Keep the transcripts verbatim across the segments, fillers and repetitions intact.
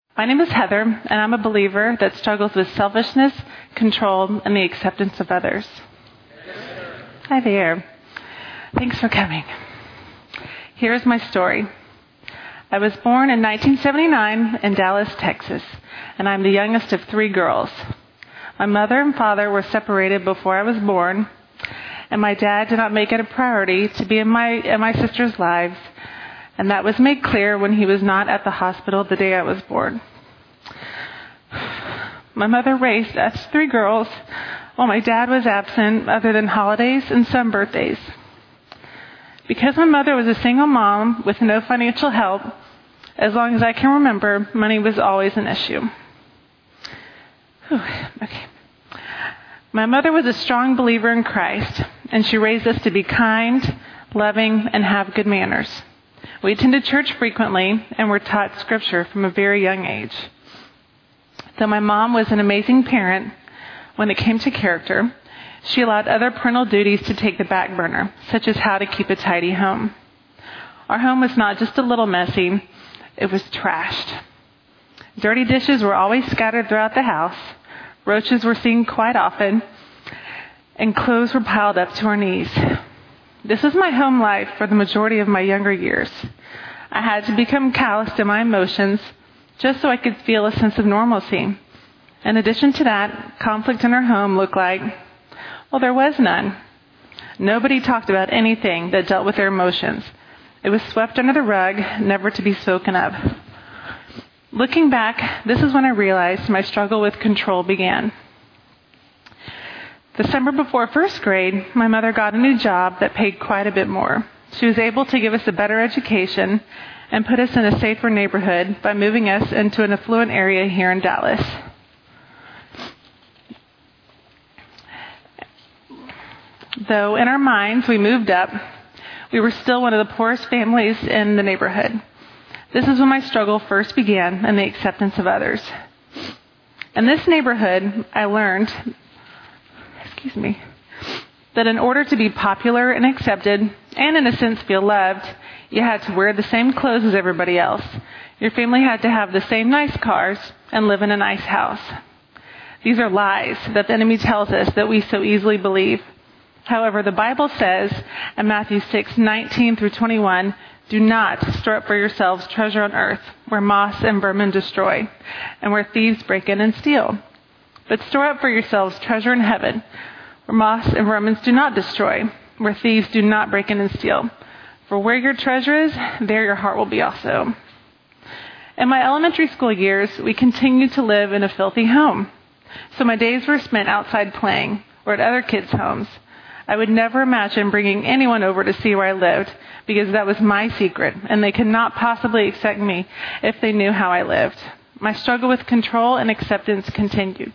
My name is Heather, and I'm a believer that struggles with selfishness, control, and the acceptance of others. Hi there. Thanks for coming. Here's my story. I was born in nineteen seventy-nine in Dallas, Texas, and I'm the youngest of three girls. My mother and father were separated before I was born, and my dad did not make it a priority to be in my in my sisters' lives, and that was made clear when he was not at the hospital the day I was born. My mother raised us three girls while my dad was absent other than holidays and some birthdays. Because my mother was a single mom with no financial help, as long as I can remember, money was always an issue. Whew, okay. My mother was a strong believer in Christ, and she raised us to be kind, loving, and have good manners. We attended church frequently and were taught Scripture from a very young age. Though my mom was an amazing parent, when it came to character, she allowed other parental duties to take the back burner, such as how to keep a tidy home. Our home was not just a little messy, it was trashed. Dirty dishes were always scattered throughout the house, roaches were seen quite often, and clothes were piled up to our knees. This was my home life for the majority of my younger years. I had to become calloused in my emotions just so I could feel a sense of normalcy. In addition to that, conflict in our home looked like, well, there was none. Nobody talked about anything that dealt with their emotions. It was swept under the rug, never to be spoken of. Looking back, this is when I realized my struggle with control began. The summer before first grade, my mother got a new job that paid quite a bit more. She was able to give us a better education and put us in a safer neighborhood by moving us into an affluent area here in Dallas. Though in our minds we moved up, we were still one of the poorest families in the neighborhood. This is when my struggle first began and the acceptance of others. In this neighborhood, I learned, excuse me, that in order to be popular and accepted, and in a sense feel loved, you had to wear the same clothes as everybody else. Your family had to have the same nice cars and live in a nice house. These are lies that the enemy tells us that we so easily believe. However, the Bible says in Matthew six nineteen through twenty-one, do not store up for yourselves treasure on earth, where moss and vermin destroy, and where thieves break in and steal. But store up for yourselves treasure in heaven, where moss and vermin do not destroy, where thieves do not break in and steal. For where your treasure is, there your heart will be also. In my elementary school years, we continued to live in a filthy home. So my days were spent outside playing or at other kids' homes. I would never imagine bringing anyone over to see where I lived because that was my secret, and they could not possibly accept me if they knew how I lived. My struggle with control and acceptance continued.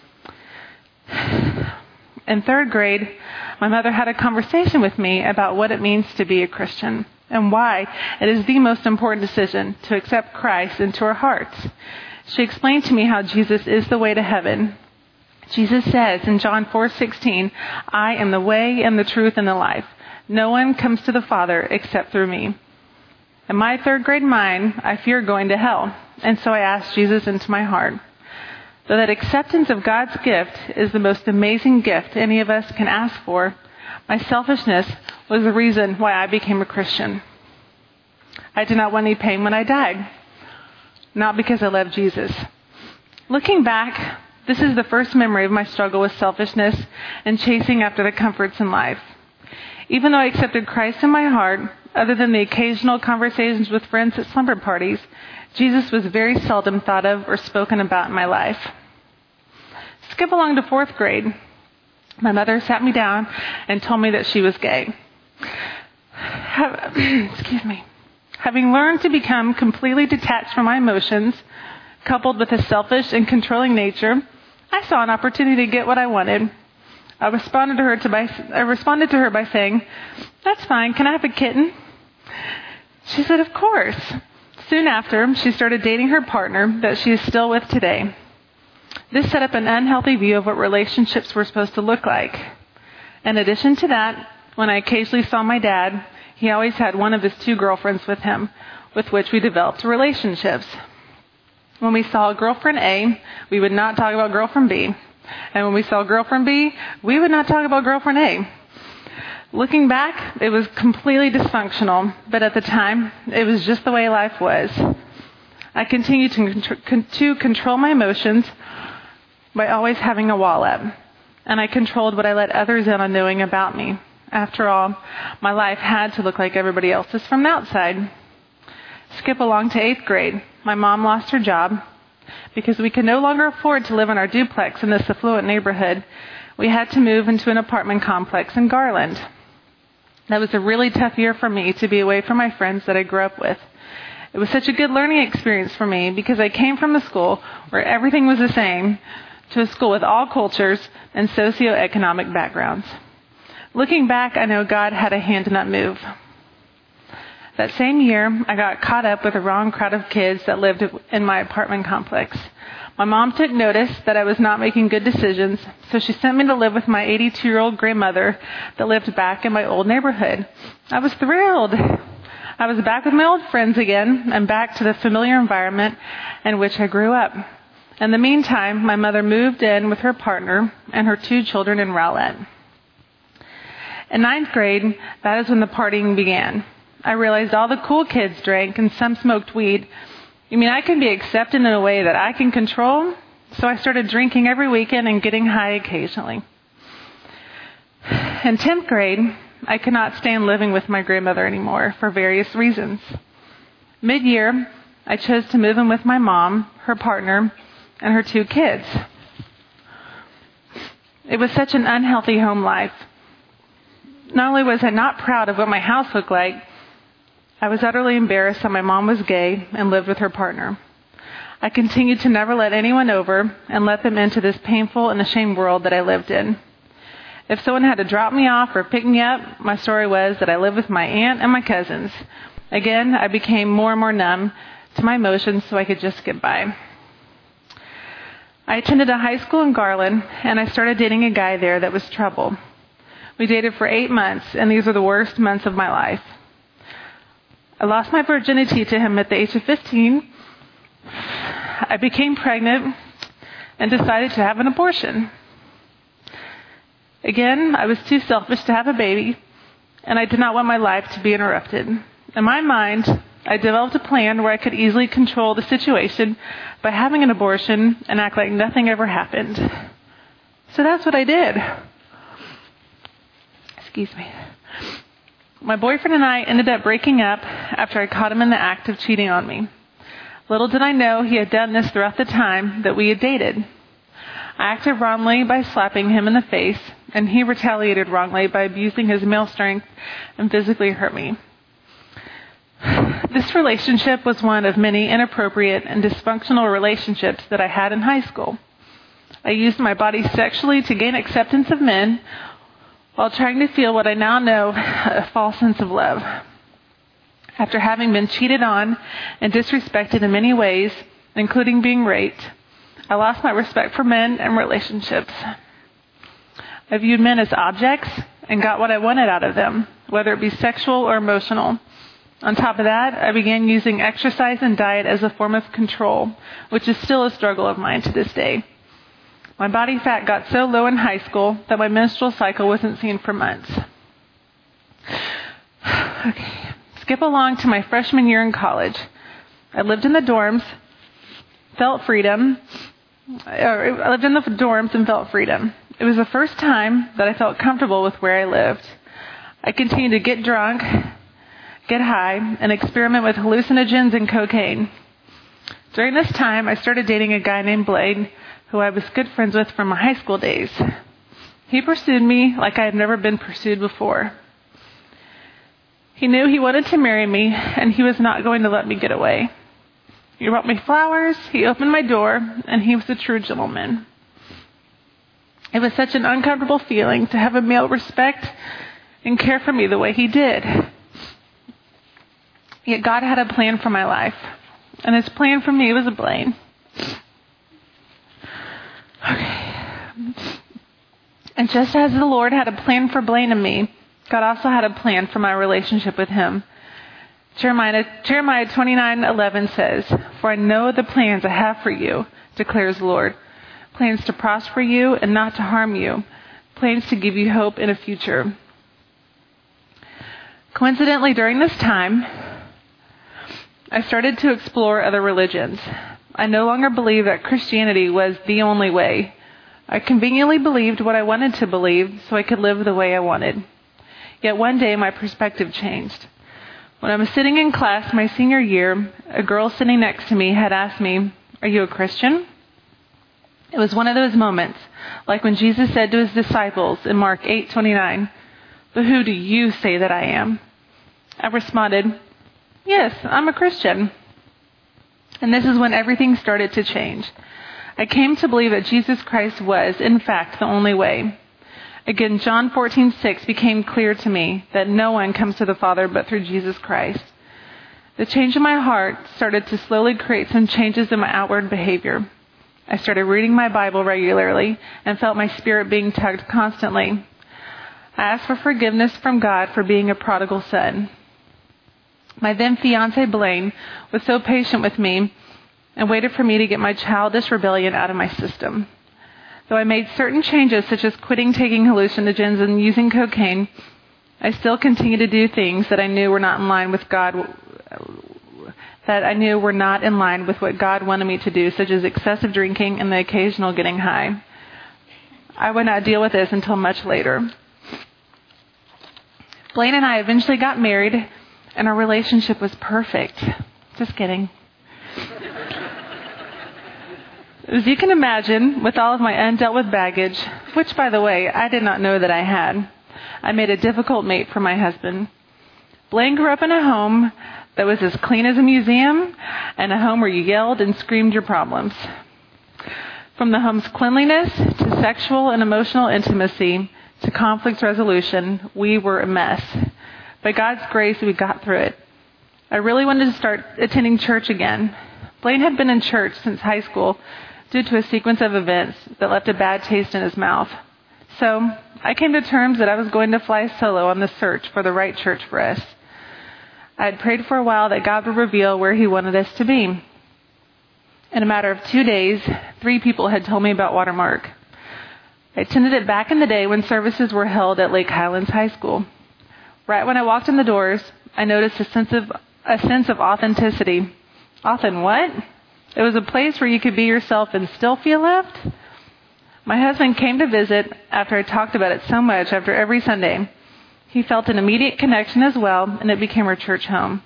In third grade, my mother had a conversation with me about what it means to be a Christian and why it is the most important decision to accept Christ into our hearts. She explained to me how Jesus is the way to heaven. Jesus says in John four sixteen, I am the way and the truth and the life. No one comes to the Father except through me. In my third grade mind, I feared going to hell, and so I asked Jesus into my heart. Though that acceptance of God's gift is the most amazing gift any of us can ask for, my selfishness was the reason why I became a Christian. I did not want any pain when I died, not because I loved Jesus. Looking back, this is the first memory of my struggle with selfishness and chasing after the comforts in life. Even though I accepted Christ in my heart, other than the occasional conversations with friends at slumber parties, Jesus was very seldom thought of or spoken about in my life. Skip along to fourth grade. My mother sat me down and told me that she was gay. Have, excuse me. Having learned to become completely detached from my emotions, coupled with a selfish and controlling nature, I saw an opportunity to get what I wanted. I responded to her to by I responded to her by saying, "That's fine. Can I have a kitten?" She said, "Of course." Soon after, she started dating her partner that she is still with today. This set up an unhealthy view of what relationships were supposed to look like. In addition to that, when I occasionally saw my dad, he always had one of his two girlfriends with him, with which we developed relationships. When we saw girlfriend A, we would not talk about girlfriend B. And when we saw girlfriend B, we would not talk about girlfriend A. Looking back, it was completely dysfunctional, but at the time, it was just the way life was. I continued to, contr- to control my emotions by always having a wall up, and I controlled what I let others in on knowing about me. After all, my life had to look like everybody else's from the outside. Skip along to eighth grade. My mom lost her job. Because we could no longer afford to live in our duplex in this affluent neighborhood, we had to move into an apartment complex in Garland. That was a really tough year for me to be away from my friends that I grew up with. It was such a good learning experience for me because I came from a school where everything was the same to a school with all cultures and socioeconomic backgrounds. Looking back, I know God had a hand in that move. That same year, I got caught up with the wrong crowd of kids that lived in my apartment complex. My mom took notice that I was not making good decisions, so she sent me to live with my eighty-two-year-old grandmother that lived back in my old neighborhood. I was thrilled. I was back with my old friends again and back to the familiar environment in which I grew up. In the meantime, my mother moved in with her partner and her two children in Rowlett. In ninth grade, that is when the partying began. I realized all the cool kids drank and some smoked weed. You mean I can be accepted in a way that I can control? So I started drinking every weekend and getting high occasionally. In tenth grade, I could not stand living with my grandmother anymore for various reasons. Mid-year, I chose to move in with my mom, her partner, and her two kids. It was such an unhealthy home life. Not only was I not proud of what my house looked like, I was utterly embarrassed that my mom was gay and lived with her partner. I continued to never let anyone over and let them into this painful and ashamed world that I lived in. If someone had to drop me off or pick me up, my story was that I lived with my aunt and my cousins. Again, I became more and more numb to my emotions so I could just get by. I attended a high school in Garland, and I started dating a guy there that was trouble. We dated for eight months, and these were the worst months of my life. I lost my virginity to him at the age of fifteen. I became pregnant and decided to have an abortion. Again, I was too selfish to have a baby, and I did not want my life to be interrupted. In my mind, I developed a plan where I could easily control the situation by having an abortion and act like nothing ever happened. So that's what I did. Excuse me. My boyfriend and I ended up breaking up after I caught him in the act of cheating on me. Little did I know he had done this throughout the time that we had dated. I acted wrongly by slapping him in the face, and he retaliated wrongly by abusing his male strength and physically hurt me. This relationship was one of many inappropriate and dysfunctional relationships that I had in high school. I used my body sexually to gain acceptance of men, while trying to feel what I now know, a false sense of love. After having been cheated on and disrespected in many ways, including being raped, I lost my respect for men and relationships. I viewed men as objects and got what I wanted out of them, whether it be sexual or emotional. On top of that, I began using exercise and diet as a form of control, which is still a struggle of mine to this day. My body fat got so low in high school that my menstrual cycle wasn't seen for months. Okay, skip along to my freshman year in college. I lived in the dorms, felt freedom. I lived in the dorms and felt freedom. It was the first time that I felt comfortable with where I lived. I continued to get drunk, get high, and experiment with hallucinogens and cocaine. During this time, I started dating a guy named Blade, who I was good friends with from my high school days. He pursued me like I had never been pursued before. He knew he wanted to marry me, and he was not going to let me get away. He brought me flowers, he opened my door, and he was a true gentleman. It was such an uncomfortable feeling to have a male respect and care for me the way he did. Yet God had a plan for my life, and his plan for me was a Blaine. Okay. And just as the Lord had a plan for Blaine and me, God also had a plan for my relationship with him. Jeremiah, Jeremiah twenty-nine eleven says, "For I know the plans I have for you, declares the Lord, plans to prosper you and not to harm you, plans to give you hope in a future." Coincidentally, during this time, I started to explore other religions. I no longer believed that Christianity was the only way. I conveniently believed what I wanted to believe so I could live the way I wanted. Yet one day my perspective changed. When I was sitting in class my senior year, a girl sitting next to me had asked me, "Are you a Christian?" It was one of those moments, like when Jesus said to his disciples in Mark eight twenty-nine, "But who do you say that I am?" I responded, "Yes, I'm a Christian." And this is when everything started to change. I came to believe that Jesus Christ was, in fact, the only way. Again, John fourteen six became clear to me that no one comes to the Father but through Jesus Christ. The change in my heart started to slowly create some changes in my outward behavior. I started reading my Bible regularly and felt my spirit being tugged constantly. I asked for forgiveness from God for being a prodigal son. My then fiancé Blaine was so patient with me and waited for me to get my childish rebellion out of my system. Though I made certain changes, such as quitting taking hallucinogens and using cocaine, I still continued to do things that I knew were not in line with God, that I knew were not in line with what God wanted me to do, such as excessive drinking and the occasional getting high. I would not deal with this until much later. Blaine and I eventually got married, and our relationship was perfect. Just kidding. As you can imagine, with all of my undealt with baggage, which, by the way, I did not know that I had, I made a difficult mate for my husband. Blaine grew up in a home that was as clean as a museum and a home where you yelled and screamed your problems. From the home's cleanliness to sexual and emotional intimacy to conflict resolution, we were a mess. By God's grace, we got through it. I really wanted to start attending church again. Blaine had been in church since high school due to a sequence of events that left a bad taste in his mouth. So I came to terms that I was going to fly solo on the search for the right church for us. I had prayed for a while that God would reveal where he wanted us to be. In a matter of two days, three people had told me about Watermark. I attended it back in the day when services were held at Lake Highlands High School. Right when I walked in the doors, I noticed a sense of a sense of authenticity. Authen what? It was a place where you could be yourself and still feel loved. My husband came to visit after I talked about it so much after every Sunday. He felt an immediate connection as well, and it became our church home.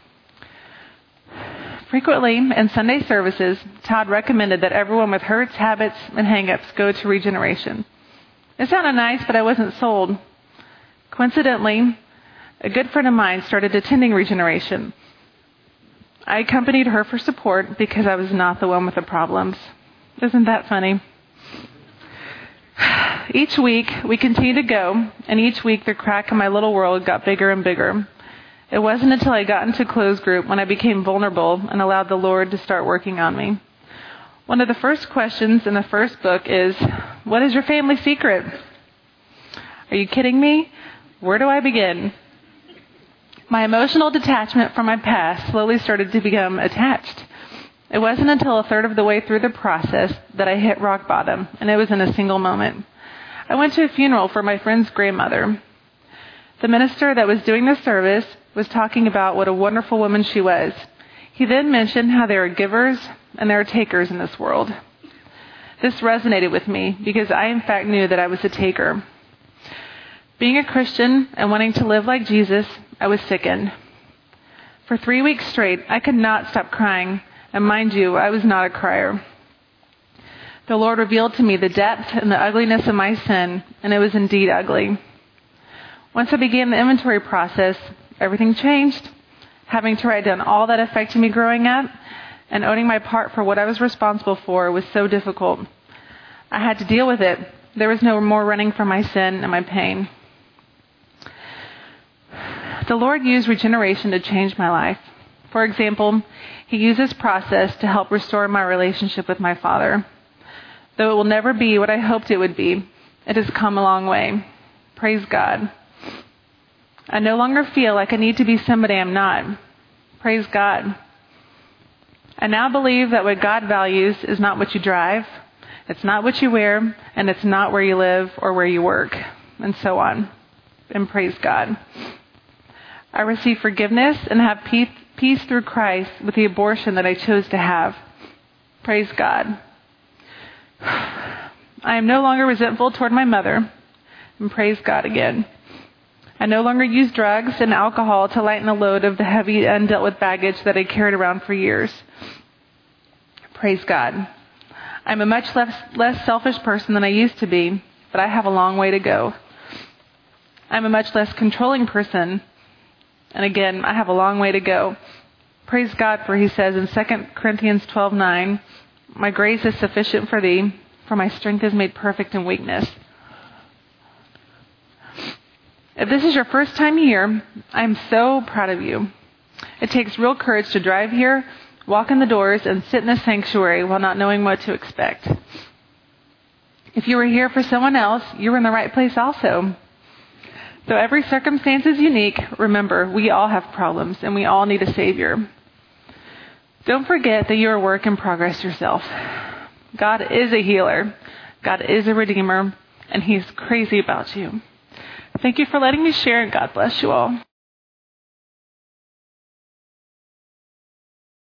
Frequently, in Sunday services, Todd recommended that everyone with hurts, habits, and hang-ups go to Regeneration. It sounded nice, but I wasn't sold. Coincidentally, a good friend of mine started attending Regeneration. I accompanied her for support because I was not the one with the problems. Isn't that funny? Each week, we continued to go, and each week the crack in my little world got bigger and bigger. It wasn't until I got into closed group when I became vulnerable and allowed the Lord to start working on me. One of the first questions in the first book is, "What is your family secret?" Are you kidding me? Where do I begin? My emotional detachment from my past slowly started to become attached. It wasn't until a third of the way through the process that I hit rock bottom, and it was in a single moment. I went to a funeral for my friend's grandmother. The minister that was doing the service was talking about what a wonderful woman she was. He then mentioned how there are givers and there are takers in this world. This resonated with me because I in fact knew that I was a taker. Being a Christian and wanting to live like Jesus, I was sickened. For three weeks straight, I could not stop crying, and mind you, I was not a crier. The Lord revealed to me the depth and the ugliness of my sin, and it was indeed ugly. Once I began the inventory process, everything changed. Having to write down all that affected me growing up and owning my part for what I was responsible for was so difficult. I had to deal with it. There was no more running from my sin and my pain. The Lord used Regeneration to change my life. For example, he used this process to help restore my relationship with my Father. Though it will never be what I hoped it would be, it has come a long way. Praise God. I no longer feel like I need to be somebody I'm not. Praise God. I now believe that what God values is not what you drive, it's not what you wear, and it's not where you live or where you work, and so on. And praise God. I receive forgiveness and have peace, peace through Christ with the abortion that I chose to have. Praise God. I am no longer resentful toward my mother. And praise God again. I no longer use drugs and alcohol to lighten the load of the heavy undealt with baggage that I carried around for years. Praise God. I'm a much less, less selfish person than I used to be, but I have a long way to go. I'm a much less controlling person, and again, I have a long way to go. Praise God, for he says in Second Corinthians twelve nine, my grace is sufficient for thee, for my strength is made perfect in weakness. If this is your first time here, I'm so proud of you. It takes real courage to drive here, walk in the doors, and sit in the sanctuary while not knowing what to expect. If you were here for someone else, you were in the right place also. Though every circumstance is unique, remember, we all have problems, and we all need a Savior. Don't forget that you're a work in progress yourself. God is a healer. God is a redeemer, and he's crazy about you. Thank you for letting me share, and God bless you all.